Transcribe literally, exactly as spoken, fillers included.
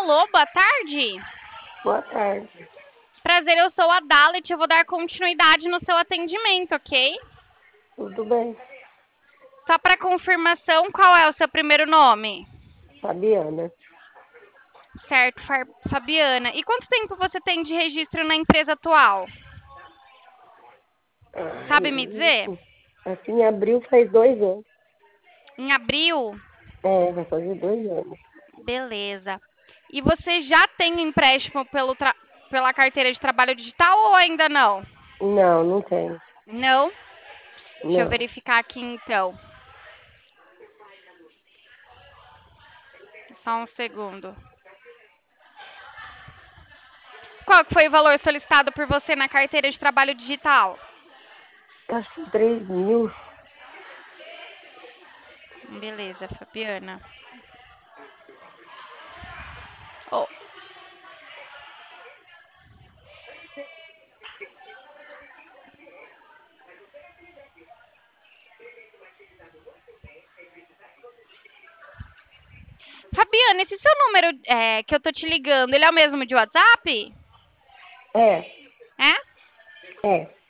Alô, boa tarde. Boa tarde. Prazer, eu sou a Dalit. Eu vou dar continuidade no seu atendimento, ok? Tudo bem? Só para confirmação, qual é o seu primeiro nome? Fabiana. Certo, Fa- Fabiana. E quanto tempo você tem de registro na empresa atual? Sabe me Ai, dizer? aqui em abril faz dois anos. Em abril? É, vai fazer dois anos. Beleza. E você já tem empréstimo pelo tra- pela carteira de trabalho digital ou ainda não? Não, não tem. Não? Deixa eu Não. verificar aqui então. Só um segundo. Qual que foi o valor solicitado por você na carteira de trabalho digital? Acho que três mil. Beleza, Fabiana. Oh, Fabiana, esse seu número é, que eu tô te ligando, ele é o mesmo de WhatsApp? É, É? é.